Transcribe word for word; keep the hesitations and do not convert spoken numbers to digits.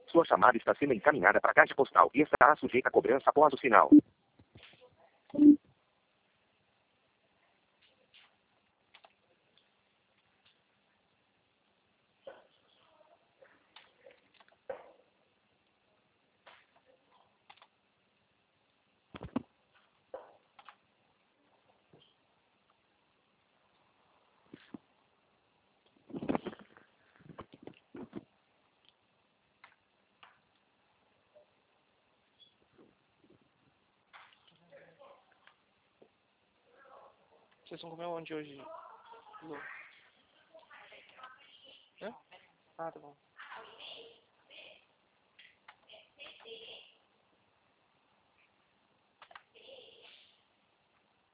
Sua chamada está sendo encaminhada para a caixa postal e estará sujeita a cobrança após o sinal. Vocês vão comer onde hoje? Lu? Hã? Ah, tá bom.